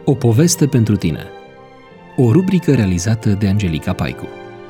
O poveste pentru tine. O rubrică realizată de Angelica Paicu.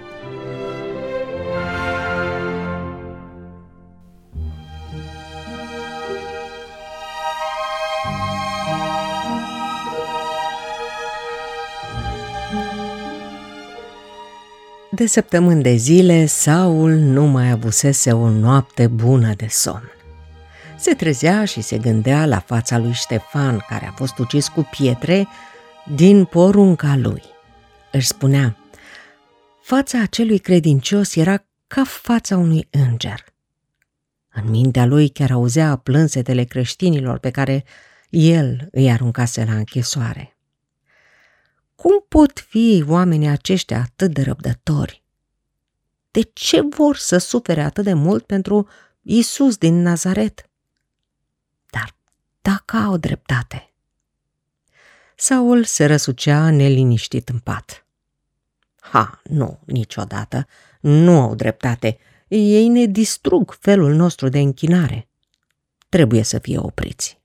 De săptămâni de zile, Saul nu mai avusese o noapte bună de somn. Se trezea și se gândea la fața lui Ștefan, care a fost ucis cu pietre din porunca lui. Își spunea, fața acelui credincios era ca fața unui înger. În mintea lui chiar auzea plânsetele creștinilor pe care el îi aruncase la închisoare. Cum pot fi oamenii aceștia atât de răbdători? De ce vor să sufere atât de mult pentru Iisus din Nazaret? Dar dacă au dreptate. Saul se răsucea neliniștit în pat. Nu, niciodată, nu au dreptate. Ei ne distrug felul nostru de închinare. Trebuie să fie opriți.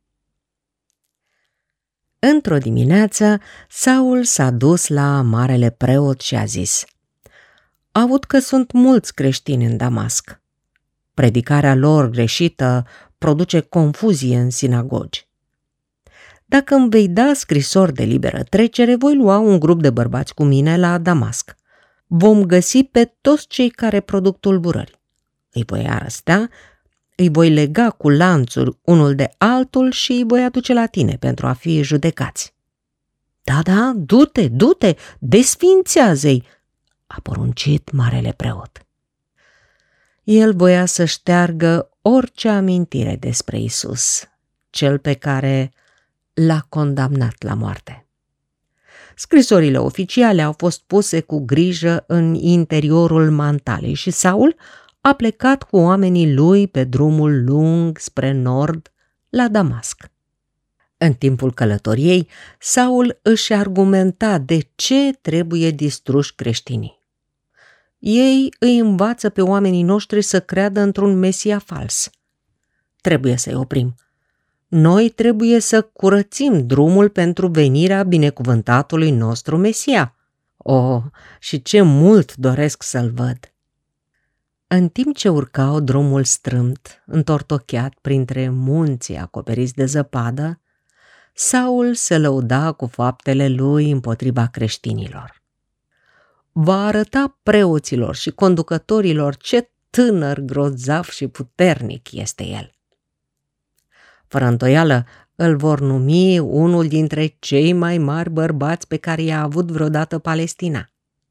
Într-o dimineață, Saul s-a dus la marele preot și a zis, aud că sunt mulți creștini în Damasc. Predicarea lor greșită produce confuzie în sinagogi. Dacă îmi vei da scrisori de liberă trecere, voi lua un grup de bărbați cu mine la Damasc. Vom găsi pe toți cei care produc tulburări. Îi voi arestea, îi voi lega cu lanțuri unul de altul și îi voi aduce la tine pentru a fi judecați. Da, du-te, desființează-i, a poruncit marele preot. El voia să șteargă orice amintire despre Iisus, cel pe care l-a condamnat la moarte. Scrisorile oficiale au fost puse cu grijă în interiorul mantalei și Saul a plecat cu oamenii lui pe drumul lung spre nord la Damasc. În timpul călătoriei, Saul își argumenta de ce trebuie distruși creștinii. Ei îi învață pe oamenii noștri să creadă într-un Mesia fals. Trebuie să-i oprim. Noi trebuie să curățim drumul pentru venirea binecuvântatului nostru Mesia. Și ce mult doresc să-l văd! În timp ce urcau drumul strâmt, întortocheat printre munții acoperiți de zăpadă, Saul se lăuda cu faptele lui împotriva creștinilor. Va arăta preoților și conducătorilor ce tânăr grozav și puternic este el. Fără îndoială, îl vor numi unul dintre cei mai mari bărbați pe care i-a avut vreodată Palestina.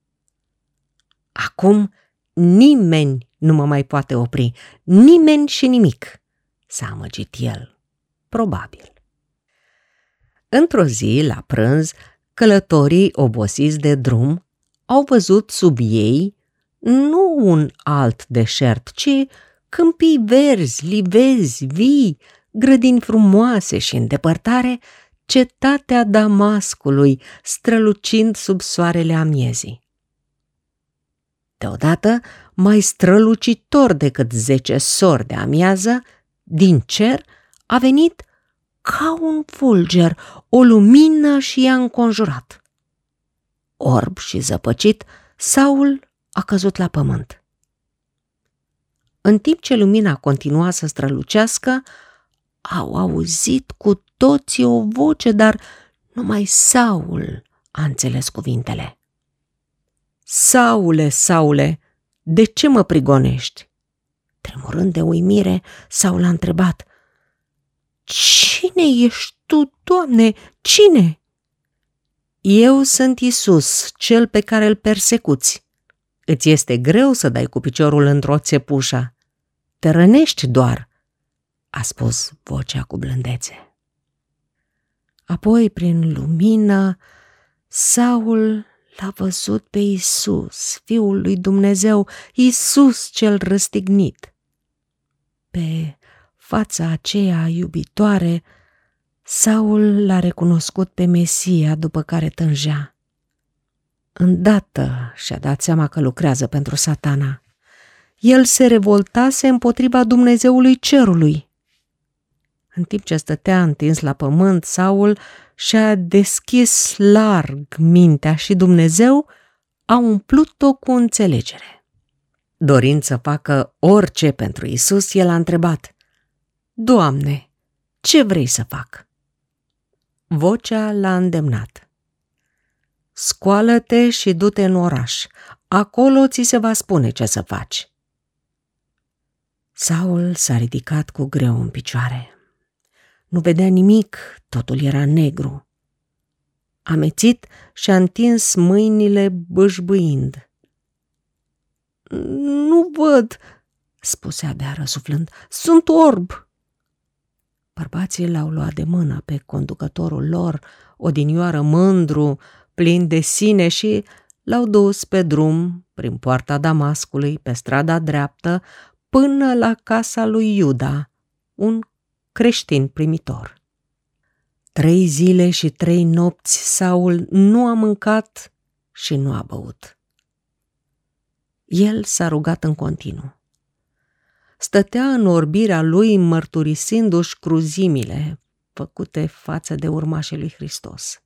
Acum nimeni nu mă mai poate opri, nimeni și nimic, s-a amăgit el, probabil. Într-o zi, la prânz, călătorii obosiți de drum au văzut sub ei nu un alt deșert, ci câmpii verzi, livezi, vii, grădini frumoase și în depărtare, cetatea Damascului, strălucind sub soarele amiezii. Deodată, mai strălucitor decât 10 sori de amiază, din cer a venit ca un fulger, o lumină și i-a înconjurat. Orb și zăpăcit, Saul a căzut la pământ. În timp ce lumina continua să strălucească, au auzit cu toții o voce, dar numai Saul a înțeles cuvintele. Saule, Saule, de ce mă prigonești? Tremurând de uimire, Saul a întrebat, cine ești tu, Doamne, cine? Eu sunt Iisus, cel pe care îl persecuți. Îți este greu să dai cu piciorul într-o țepușă. Te rănești doar, a spus vocea cu blândețe. Apoi, prin lumină, Saul l-a văzut pe Iisus, Fiul lui Dumnezeu, Iisus cel răstignit. Pe fața aceea iubitoare, Saul l-a recunoscut pe Mesia după care tângea. Îndată și-a dat seama că lucrează pentru Satana. El se revoltase împotriva Dumnezeului cerului. În timp ce stătea întins la pământ, Saul și-a deschis larg mintea și Dumnezeu a umplut-o cu înțelegere. Dorind să facă orice pentru Iisus, el a întrebat: Doamne, ce vrei să fac? Vocea l-a îndemnat: Scoală-te și du-te în oraș, acolo ți se va spune ce să faci. Saul s-a ridicat cu greu în picioare. Nu vedea nimic, totul era negru. Amețit și-a întins mâinile bâșbâind. Nu văd, spuse abia răsuflând, sunt orb. Bărbații l-au luat de mână pe conducătorul lor, odinioară mândru, plin de sine, și l-au dus pe drum, prin poarta Damascului, pe strada dreaptă, până la casa lui Iuda, un creștin primitor. 3 zile și 3 nopți Saul nu a mâncat și nu a băut. El s-a rugat în continuu. Stătea în orbirea lui mărturisindu-și cruzimile făcute față de urmașii lui Hristos.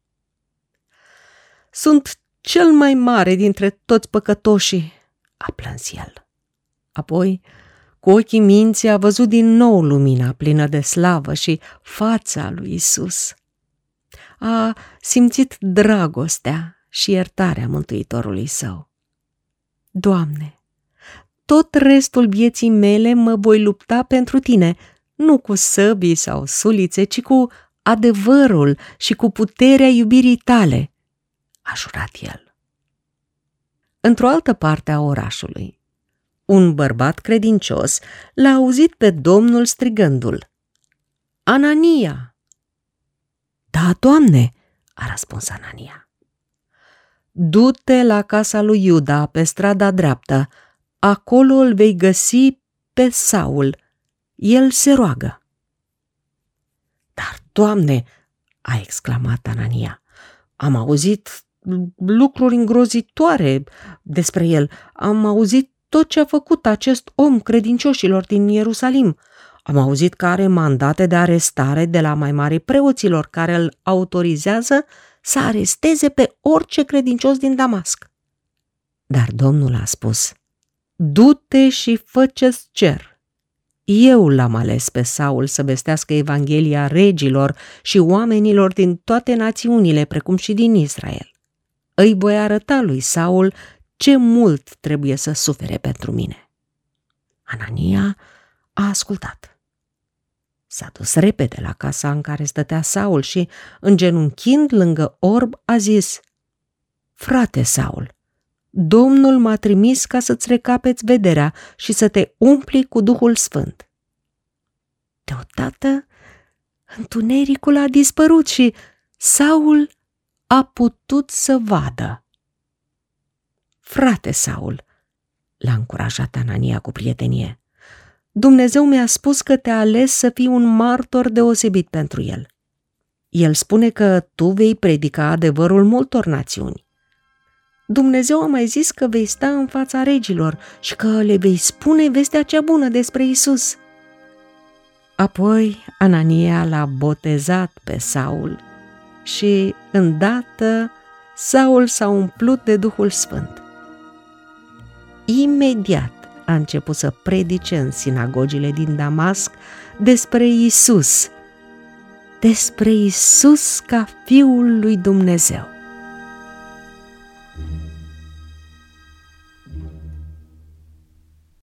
Sunt cel mai mare dintre toți păcătoșii, a plâns el. Apoi, cu ochii minții, a văzut din nou lumina plină de slavă și fața lui Isus. A simțit dragostea și iertarea Mântuitorului său. Doamne, tot restul vieții mele mă voi lupta pentru tine, nu cu săbii sau sulițe, ci cu adevărul și cu puterea iubirii tale, a jurat el. Într-o altă parte a orașului, un bărbat credincios l-a auzit pe Domnul strigându-l: Anania! Da, Doamne, a răspuns Anania. Du-te la casa lui Iuda, pe strada dreaptă, acolo îl vei găsi pe Saul, el se roagă. Dar, Doamne, a exclamat Anania, am auzit lucruri îngrozitoare despre el, am auzit tot ce a făcut acest om credincioșilor din Ierusalim. Am auzit că are mandate de arestare de la mai mari preoților care îl autorizează să aresteze pe orice credincios din Damasc. Dar Domnul a spus: Du-te și fă ce-ți cer. Eu l-am ales pe Saul să vestească Evanghelia regilor și oamenilor din toate națiunile, precum și din Israel. Îi voi arăta lui Saul ce mult trebuie să sufere pentru mine. Anania a ascultat. S-a dus repede la casa în care stătea Saul și, îngenunchind lângă orb, a zis: Frate Saul, Domnul m-a trimis ca să-ți recapeți vederea și să te umpli cu Duhul Sfânt. Deodată, întunericul a dispărut și Saul a putut să vadă. Frate Saul, l-a încurajat Anania cu prietenie, Dumnezeu mi-a spus că te-a ales să fii un martor deosebit pentru el. El spune că tu vei predica adevărul multor națiuni. Dumnezeu a mai zis că vei sta în fața regilor și că le vei spune vestea cea bună despre Isus. Apoi Anania l-a botezat pe Saul și, îndată, Saul s-a umplut de Duhul Sfânt. Imediat a început să predice în sinagogile din Damasc despre Isus ca Fiul lui Dumnezeu.